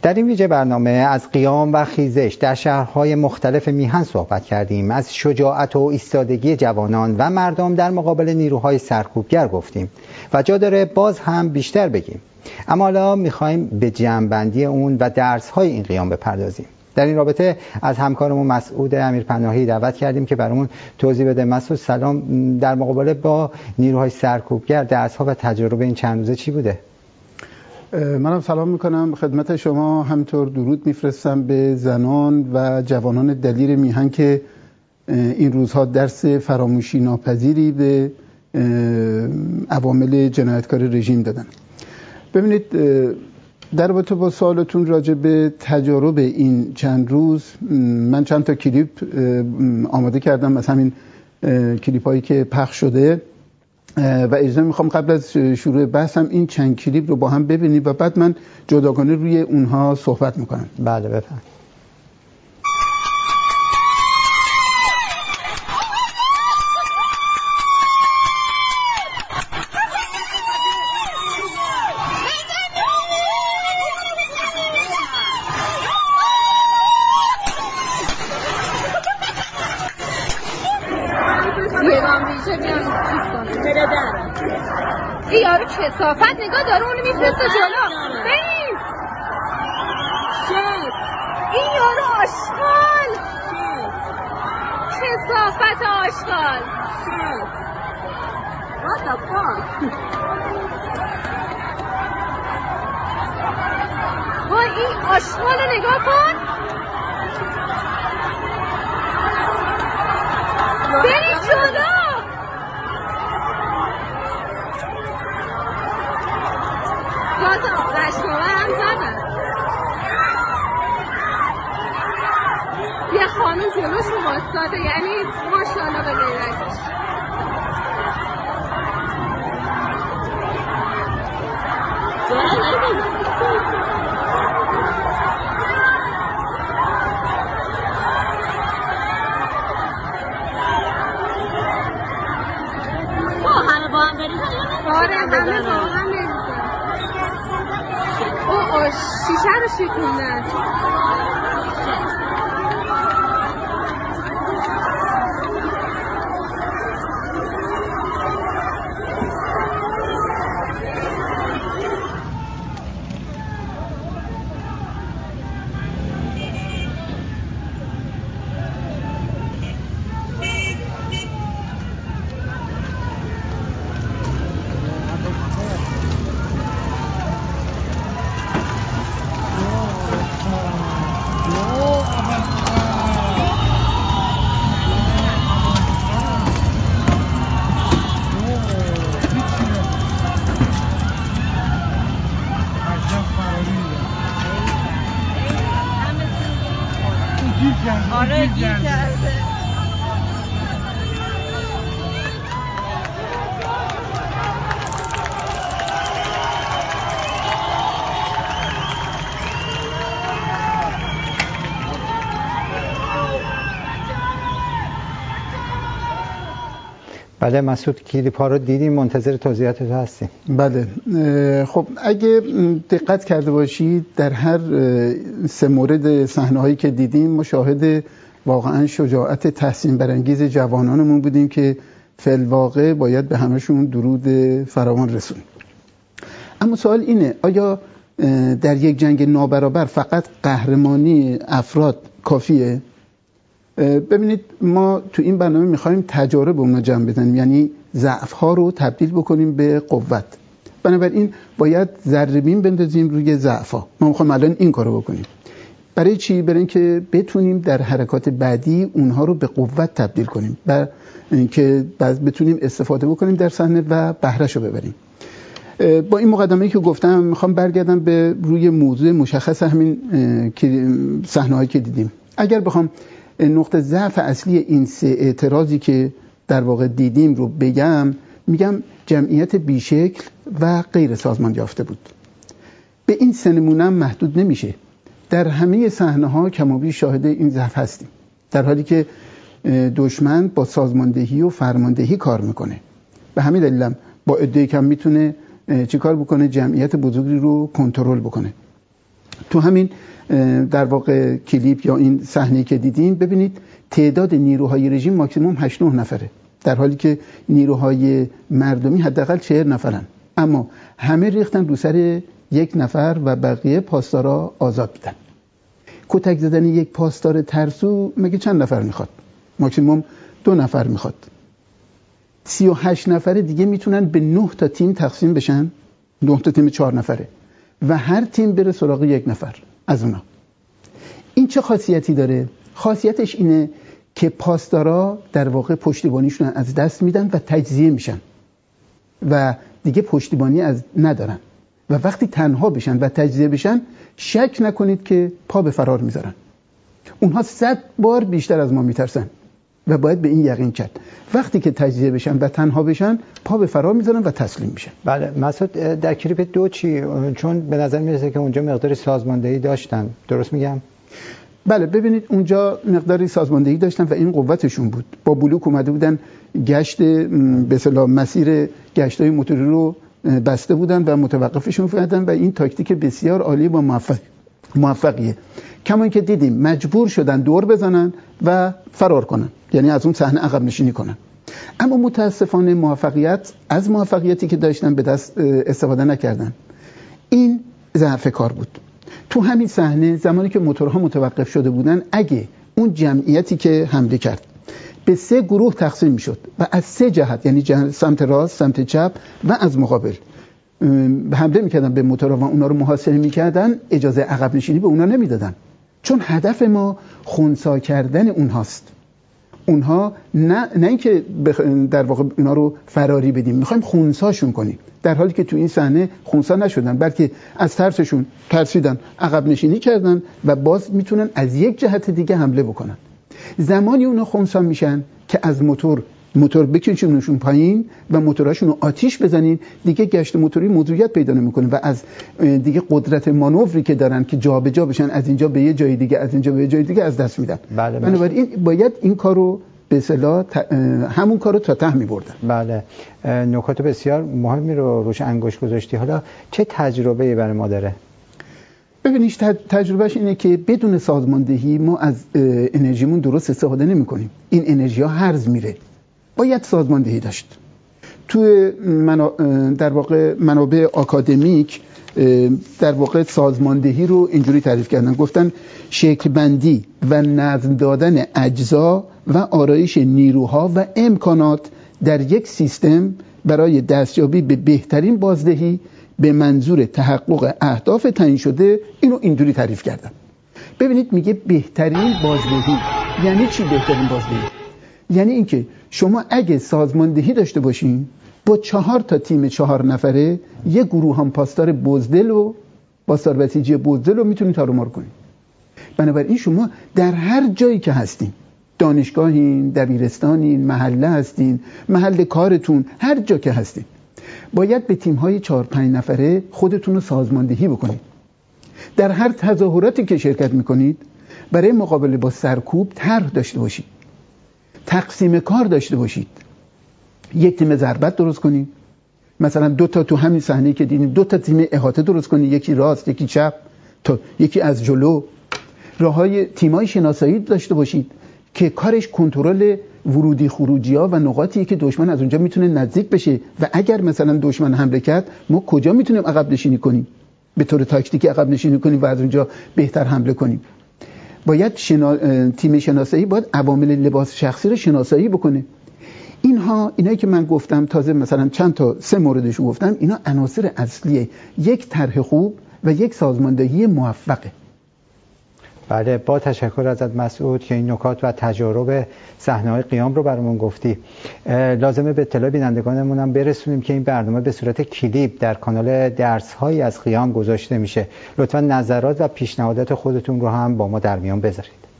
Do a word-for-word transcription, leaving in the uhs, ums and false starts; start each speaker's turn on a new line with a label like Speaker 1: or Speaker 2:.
Speaker 1: در این ویژه برنامه از قیام و خیزش در شهرهای مختلف میهن صحبت کردیم، از شجاعت و ایستادگی جوانان و مردم در مقابل نیروهای سرکوبگر گفتیم و جا داره باز هم بیشتر بگیم. اما حالا میخوایم به جمع‌بندی اون و درس‌های این قیام بپردازیم. در این رابطه از همکارمون مسعود امیرپناهی دعوت کردیم که برامون توضیح بده. مسعود سلام، در مقابله با نیروهای سرکوبگر درس‌ها و تجربه این چند روزه چی بوده؟
Speaker 2: منم سلام میکنم خدمت شما، همینطور درود میفرستم به زنان و جوانان دلیر میهن که این روزها درس فراموشی ناپذیری به عوامل جنایتکار رژیم دادن. ببینید، در رابطه با سوالتون راجع به تجارب این چند روز، من چند تا کلیپ آماده کردم از همین کلیپ هایی که پخش شده و اجازه میخوام قبل از شروع بحثم این چند کلیپ رو با هم ببینیم و بعد من جداگانه روی اونها صحبت میکنم.
Speaker 1: بله بفهم.
Speaker 3: این یارو کثافت نگاه داره اونو میفرسته جلو. ببین این یارو آشغال، کثافت آشغال. What the fuck؟ وای این آشغال رو نگاه کن. بریم جلو. بازم قشقابه هم زدن. یه خانم جلوشون واسطاده، یعنی ماشاءالله به غیرتش.
Speaker 4: با همه با هم بریم.
Speaker 3: آره همه با هم بریم. او شیشه رو شکوندن.
Speaker 4: آره گیر کرده.
Speaker 1: بله مسعود، کلیپ ها رو دیدیم، منتظر توضیحات تو هستیم.
Speaker 2: بله، خب اگه دقت کرده باشید در هر سه مورد صحنه هایی که دیدیم مشاهده واقعا شجاعت تحسین برانگیز جوانانمون بودیم که فی‌الواقع باید به همشون درود فراوان رسون. اما سوال اینه، آیا در یک جنگ نابرابر فقط قهرمانی افراد کافیه؟ ببینید، ما تو این برنامه میخوایم تجارب اونا جمع بزنیم، یعنی ضعف ها رو تبدیل بکنیم به قوت. بنابراین باید ذره‌بین بندازیم روی ضعف ها. ما میخوایم الان این کارو بکنیم. برای چی؟ برای اینکه بتونیم در حرکات بعدی اونها رو به قوت تبدیل کنیم و اینکه بتونیم استفاده بکنیم در صحنه و بهره‌شو ببریم. با این مقدمه‌ای که گفتم میخوام برگردم به روی موضوع مشخص همین صحنه‌هایی که دیدیم. اگر بخوام نقطه ضعف اصلی این سه اعتراضی که در واقع دیدیم رو بگم، میگم جمعیت بیشکل و غیر سازمان یافته بود. به این سه نمونه محدود نمیشه. در همه صحنه‌ها کمابیش شاهد این ضعف هستیم، در حالی که دشمن با سازماندهی و فرماندهی کار میکنه. به همین دلیل با عده کم میتونه چیکار بکنه؟ جمعیت بزرگی رو کنترل بکنه. تو همین در واقع کلیپ یا این صحنه‌ای که دیدین ببینید تعداد نیروهای رژیم ماکسیموم هشت نه نفره، در حالی که نیروهای مردمی حداقل چهل نفرن، اما همه ریختن رو سر یک نفر و بقیه پاسدارا آزاد بودن. کتک زدن یک پاسدار ترسو مگه چند نفر میخواد؟ ماکسیموم دو نفر میخواد. سی و هشت نفره دیگه میتونن به نه تا تیم تقسیم بشن، نه تا تیم چهار نفره و هر تیم بره سراغ یک نفر از اونا. این چه خاصیتی داره؟ خاصیتش اینه که پاسدارا در واقع پشتیبانیشون از دست میدن و تجزیه میشن و دیگه پشتیبانی از ندارن و وقتی تنها بشن و تجزیه بشن شک نکنید که پا به فرار میذارن. اونها صد بار بیشتر از ما میترسن و باید به این یقین کرد وقتی که تجزیه بشن و تنها بشن پا به فرار میذارن و تسلیم میشن.
Speaker 1: بله مسعود، در کلیپ دو چی؟ چون به نظر میرسه که اونجا مقداری سازماندهی داشتن، درست میگم؟
Speaker 2: بله ببینید اونجا مقداری سازماندهی داشتن و این قوتشون بود. با بلوک اومده بودن گشت به اصطلاح مسیر گشتای موتوری رو بسته بودن و متوقفشون کردن و این تاکتیک بسیار عالی با موفق موفقیه. کما که دیدیم مجبور شدن دور بزنن و فرار کنن، یعنی از اون صحنه عقب نشینی کنن. اما متاسفانه موفقیت از موفقیتی که داشتن به دست استفاده نکردن. این ضعف کار بود. تو همین صحنه زمانی که موتورها متوقف شده بودن، اگه اون جمعیتی که حمله کرد به سه گروه تقسیم میشد و از سه جهت، یعنی جهت سمت راست، سمت چپ و از مقابل حمله میکردن به موتورها و اونا رو محاصره میکردن، اجازه عقب نشینی به اونا نمیدادن، چون هدف ما خنثی کردن اونهاست. اونها نه نه اینکه در واقع اونا رو فراری بدیم، میخوایم خنثیشون کنیم، در حالی که تو این صحنه خنثی نشدن، بلکه از ترسشون ترسیدن، عقب نشینی کردن و باز میتونن از یک جهت دیگه حمله بکنن. زمانی اونا خنثی میشن که از موتور موتور بکشونشون پایین و موتوراشون رو آتیش بزنین، دیگه گشت موتوری موضوعیت پیدا نمیکنه و از دیگه قدرت مانوری که دارن که جابجا بشن از اینجا به یه جای دیگه از اینجا به یه جای دیگه از دست میدن.
Speaker 1: بله بله.
Speaker 2: بنابراین باید این کارو به اصطلاح همون کارو تا ته می‌بردن.
Speaker 1: بله، نکات بسیار مهمی رو روش انگشت گذاشتی. حالا چه تجربه‌ای برای ما داره؟
Speaker 2: ببینید تجربهش اینه که بدون سازماندهی ما از انرژیمون درست استفاده نمی‌کنیم. این انرژی ها هرز میره. باید سازماندهی داشت. توی منا... در واقع منابع آکادمیک در واقع سازماندهی رو اینجوری تعریف کردن، گفتن شکل بندی و نظم دادن اجزا و آرایش نیروها و امکانات در یک سیستم برای دستیابی به بهترین بازدهی به منظور تحقق اهداف تعیین شده. اینو اینجوری تعریف کردن. ببینید میگه بهترین بازدهی یعنی چی؟ بهترین بازدهی یعنی اینکه شما اگه سازماندهی داشته باشین با چهار تا تیم چهار نفره یه گروه هم پاسدار بزدل و پاسدار بسیجی بزدل رو میتونید تارومار کنید. بنابراین شما در هر جایی که هستین، دانشگاهین، دبیرستانین، محله هستین، محل کارتون، هر جا که هستین، باید به تیم‌های چهار پنج نفره خودتون رو سازماندهی بکنید. در هر تظاهراتی که شرکت میکنید برای مقابله با سرکوب طرح داشته باشید، تقسیم کار داشته باشید. یک تیم ضربت درست کنید، مثلا دو تا تو همین صحنه‌ای که دیدیم دو تا تیم احاطه درست کنید، یکی راست یکی چپ، تا یکی از جلو. راههای تیمای شناسایی داشته باشید که کارش کنترل ورودی خروجی‌ها و نقاطی که دشمن از اونجا میتونه نزدیک بشه و اگر مثلا دشمن حمله کرد ما کجا میتونیم عقب نشینی کنیم، به طور تاکتیکی عقب نشینی کنیم و از اونجا بهتر حمله کنیم. باید شنا... تیم شناسایی باید عوامل لباس شخصی رو شناسایی بکنه. اینها اینایی که من گفتم، تازه مثلا چند تا سه موردشو گفتم، اینا عناصر اصلیه یک طرح خوب و یک سازماندهی موفقه.
Speaker 1: بله، با تشکر ازت مسعود که این نکات و تجارب صحنه‌های قیام رو برامون گفتی. لازمه به اطلاع بینندگانمون هم برسونیم که این برنامه به صورت کلیپ در کانال درس‌هایی از قیام گذاشته میشه. لطفاً نظرات و پیشنهادات خودتون رو هم با ما در میان بذارید.